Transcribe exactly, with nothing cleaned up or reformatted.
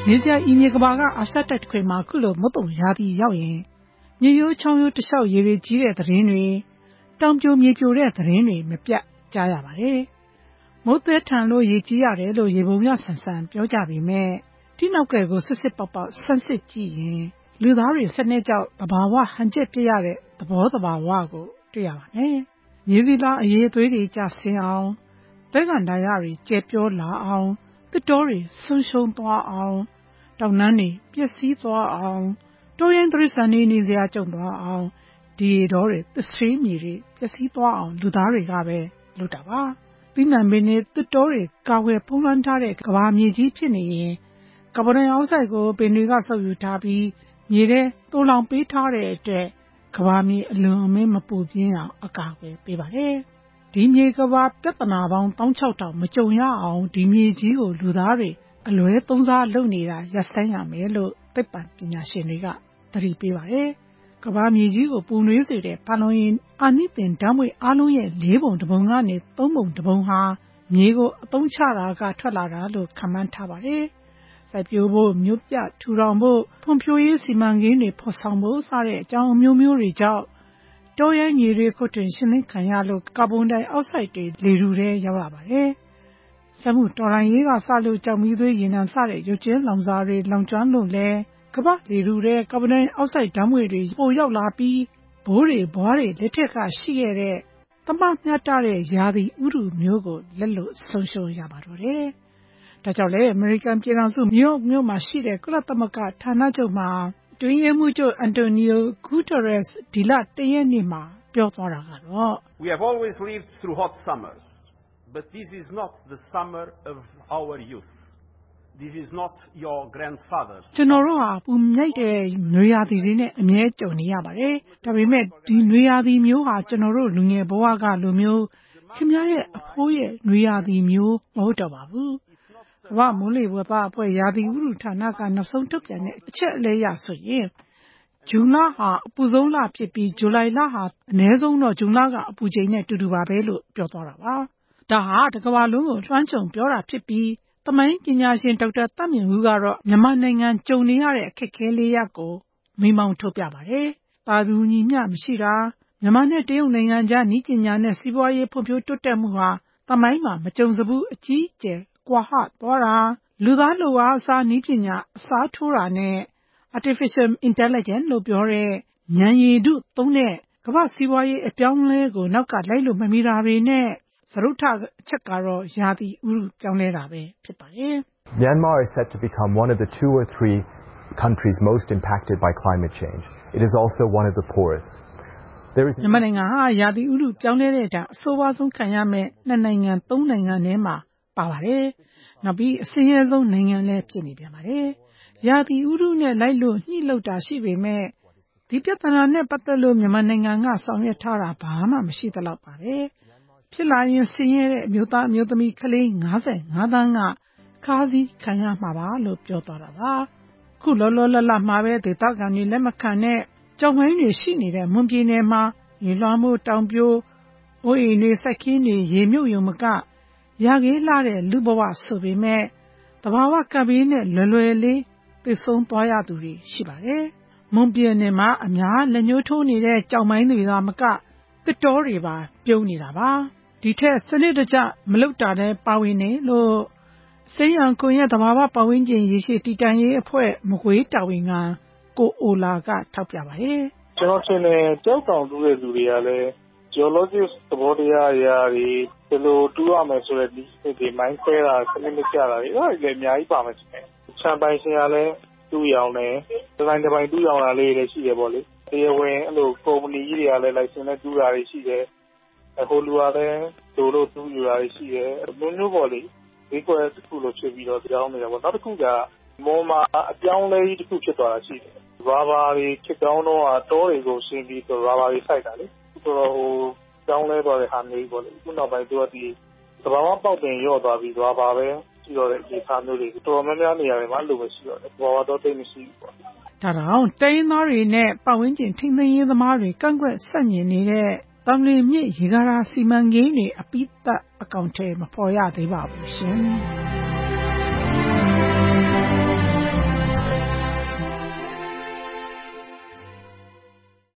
နေစရာဤမြေကဘာကအာရှတိုက်တစ်ခွင်မှာခုလိုမုတ်တုံရာသီရောက်ရင်မြေရိုးချောင်းရိုးတလျှောက်ရေတွေကြီးတဲ့သတင်းတွေတောင်ပြိုမြေပြိုတဲ့သတင်းတွေမပြတ်ကြားရပါတယ်။မုတ်သက်ထန်လို့ရေကြီးရတယ်လို့ရေပုံရဆန်ဆန်ပြောကြပေမဲ့ဒီနောက်ကယ်ကိုစစ်စစ်ပေါက်ပေါက်ဆန်းစစ်ကြည့်ရင်လူသားတွေစနစ်ကြောက်သဘာဝဟန်ချက်ပြရတဲ့သဘောသဘာဝကိုတွေ့ရပါမယ်။ရေစီလားအရေးသွေးတွေကျဆင်းအောင်သက်ကန်ဒါရတွေကျဲပြောလာအောင်တစ်တော်တွေဆုံးရှုံးသွားအောင်တောင်နှန်းတွေပျက်စီးသွားအောင်တိုးရင်တရိษံနေနေစရာကြုံသွားအောင်ဒီတော်တွေသဆွေးမြေတွေပျက်စီးသွားအောင်လူသားတွေကပဲလုပ်တာပါသီးနှံပင်တွေတစ်တော်တွေကာဝယ်ဖုံးလွှမ်းထားတဲ့ကဘာမြေကြီးဖြစ်နေရင်ကာဗွန်ဒိုင်အောက်ဆိုက်ကိုပင်တွေကစုပ်ယူထားပြီးမြေထဲတိုးလောင်ပေးထားတဲ့အတွက်ကဘာမြေအလွန်အမင်းမပူပြင်းအောင်အကာအကွယ်ပေးပါတယ်ဒီမြေကဘာပြဿနာပေါင်းတစ်သောင်းခြောက်ထောင်မကြုံရအောင်ဒီမြေကြီးကိုလူသားတွေအလွဲသုံးစားလုပ်နေတာရပ်ဆိုင်းရမယ်လို့သိပ္ပံပညာရှင်တွေကသတိပေးပါတယ်။ကမ္ဘာမြေကြီးကိုပူနွေးစေတဲ့ဖန်လုံအိမ်အာနိသင်ဓာတ်ငွေ့အားလုံးရဲ့လေးပုံတစ်ပုံကနေသုံးပုံတစ်ပုံဟာမြေကိုအသုံးချတာကထွက်လာတာလို့ခန့်မှန်းထားပါတယ်။စိုက်ပျိုးဖို့မြို့ပြထူထောင်ဖို့ဖွံ့ဖြိုးရေးစီမံကိန်းတွေဖော်ဆောင်ဖို့စတဲ့အကြောင်းအမျိုးမျိုးတွေကြောင့်တောရိုင်းမြေတွေခုတ်ထွင်ရှင်းလင်းခံရလို့ကာဗွန်ဒိုင်အောက်ဆိုက်တွေလေထုထဲရောက်လာပါတယ်။စက်မှုတော်လှန်ရေးကစလို့ကြောက်မီးသွေးရေနံစတဲ့ရုပ်ကျင်းလောင်စာတွေလောင်ကျွမ်းလို့လဲကမ္ဘာလေထုထဲကာဗွန်ဒိုင်အောက်ဆိုက်ဓာတ်ငွေ့တွေပိုရောက်လာပြီးဘိုးတွေဘွားတွေလက်ထက်ကရှိခဲ့တဲ့သမမျှတတဲ့ရာသီဥတုမျိုးကိုလက်လွတ်ဆုံးရှုံးရပါတော့တယ်။ဒါကြောင့်လဲအမေရိကန်ပြည်ထောင်စုနယူးယောက်မြို့မှာရှိတဲ့ကုလသမဂ္ဂဌာနချုပ်မှာတွင်းရေးမှူးချုပ်အန်တိုနီယိုဂူတာရက်စ်ဒီလတရက်နေ့မှာပြောသွားတာကတော့ We have always lived through hot summers, but this is not the summer of our youth. This is not your grandfather's. ကျွန်တော်တို့ဟာပူမြိုက်တဲ့နွေရာသီတွေနဲ့အမြဲကြုံနေရပါတယ်။ဒါပေမဲ့ဒီနွေရာသီမျိုးဟာကျွန်တော်တို့လူငယ်ဘဝကလိုမျိုးခင်ဗျားရဲ့အဖိုးရဲ့နွေရာသီမျိုးမဟုတ်တော့ပါဘူး။ကမ္ဘာမိုးလေဝသအဖွဲ့ရာသီဥတုဌာနကနောက်ဆုံးထုတ်ပြန်တဲ့အချက်အလက်အရဆိုရင်ဇွန်လဟာအပူဆုံးလဖြစ်ပြီးဇူလိုင်လဟာအနည်းဆုံးတော့ဇွန်လကအပူချိန်နဲ့တူတူပါပဲလို့ပြောသွားတာပါ။ဒါဟာတစ်ကမ္ဘာလုံးကိုလွှမ်းခြုံပြောတာဖြစ်ပြီးသမိုင်းပညာရှင်ဒေါက်တာသတ်မြင့်ဦးကတော့မြန်မာနိုင်ငံကြုံနေရတဲ့အခက်အခဲလေးရပ်ကိုမိမောင်းထုတ်ပြပါတယ်။ပါသူညီမျှမရှိတာမြန်မာနဲ့တရုတ်နိုင်ငံကြားနည်းပညာနဲ့စီးပွားရေးဖွံ့ဖြိုးတိုးတက်မှုဟာသမိုင်းမှာမကြုံစဘူးအကြီးအကျယ်ကွာဟသွားတာလူသားလူဝါအစားနည်းပညာအစားထိုးတာနဲ့ artificial intelligence လို့ပြောတဲ့ဉာဏ်ရည်တုသုံးတဲ့ကမ္ဘာစီးပွားရေးအပြောင်းလဲကိုနောက်ကလိုက်လို့မမီတာတွေနဲ့စရုပ်ထအချက်ကတော့ရာသီဥတုပြောင်းလဲတာပဲဖြစ်ပါတယ် Myanmar is set to become one of the two or three countries most impacted by climate change. It is also one of the poorest. There is မြန်မာနိုင်ငံဟာရာသီဥတုပြောင်းလဲတဲ့အတိုင်းအဆိုးဝါးဆုံးခံရမယ့်နှစ်နိုင်ငံသုံးနိုင်ငံထဲမှာပါပါတယ်။နောက်ပြီးအဆင်းရဲဆုံးနိုင်ငံလည်းဖြစ်နေပြန်ပါတယ်။ရာသီဥတုနဲ့လိုက်လို့ညှိလို့တာရှိပေမဲ့ဒီပြဿနာနဲ့ပတ်သက်လို့မြန်မာနိုင်ငံကဆောင်ရွက်ထားတာဘာမှမရှိသလောက်ပါပဲ။ဖြစ်လာရင်ဆင်းရဲတဲ့အမျိုးသားအမျိုးသမီးကလေး၅၅သန်းကခါးစည်းခံရမှာပါလို့ပြောသွားတာပါ။ခုလောလောလတ်လတ်မှာပဲဒေသခံတွေလက်မခံတဲ့ကြောင်ဝိုင်းတွေရှိနေတဲ့မွန်ပြည်နယ်မှာရေလွှမ်းမှုတောင်ပြိုအိုးအိမ်တွေစိုက်ခင်းတွေရေမြုပ်ယုံမကရာခေးလာတဲ့လူဘဝဆိုပေမဲ့တဘာဝကပ်ဘေးနဲ့လွယ်လွယ်လေးသိဆုံးသွားရသူတွေရှိပါတယ်။မွန်ပြည်နယ်မှာအများလက်ညှိုးထိုးနေတဲ့ကြောင်မိုင်းတွေသာမကတစ်တော်တွေပါပြုံးနေတာပါ။ဒီထက်စနစ်တကျမလုပ်တာနဲ့ပါဝင်နေလို့စိမ်းရံကွန်ရက်သဘာဝပတ်ဝန်းကျင်ရေရှည်တည်တံ့ရေးအဖွဲ့မကွေးတာဝန်ခံကိုအိုလာကထောက်ပြပါတယ်။ကျွန်တော်ထင်တယ်ကြောက်တောင်တူးတဲ့လူတွေကလည်း geologic သဘောတရားအရာတွေဘယ်လိုတူးရမယ်ဆိုတဲ့ဒီဒီမိုင်းခွဲတာစနစ်မကျတာတွေအဲ့ဒါတွေလည်းအများကြီးပါမယ်ရှင်။ချမ်းပိုင်ရှင်ကလည်းတူးရောင်တယ်ဒီပိုင်းဒီပိုင်းတူးရောင်တာလေးတွေရှိတယ်ပေါ့လေ။တရားဝင်အဲ့လိုကုမ္ပဏီကြီးတွေကလည်း license နဲ့တူးတာတွေရှိတယ်။ဟိုလူကလည်းဒို့လို့တူးယူတာတွေရှိတယ်။မျိုးမျိုးပေါ့လေ။ဒီကွယ်တစ်ခုလို့ဖြစ်ပြီးတော့ကြောင်းနေတာပေါ့နောက်တစ်ခုကမွန်မှာအပြောင်းလဲကြီးတစ်ခုဖြစ်သွားတာရှိတယ်ရာဘာတွေဖြစ်ကောင်းတော့တောတွေကိုရှင်းပြီးတော့ရာဘာတွေစိုက်တာလေဆိုတော့ဟိုကြောင်းလဲသွားတဲ့ဟာမျိုးပေါ့လေခုနောက်ပိုင်းသူကဒီသဘာဝပေါက်တင်ရော့သွားပြီးရာဘာပဲရှိတော့တဲ့ဒီခါမျိုးတွေတော်တော်များများနေရာတွေမှာလိုပဲရှိတော့တယ်သဘာဝတော့တိတ်မရှိဘူးပေါ့ဒါတောင်တိုင်းသားတွေနဲ့ပတ်ဝန်းကျင်ထိန်းသိမ်းရေးသမားတွေကန့်ကွက်ဆန့်ကျင်နေတဲ့တံလီမြစ်ရေကားစီမံကိန်းတွေအပိသက်အကောင့်ထဲမပေါ်ရသေးပါဘူးရှင်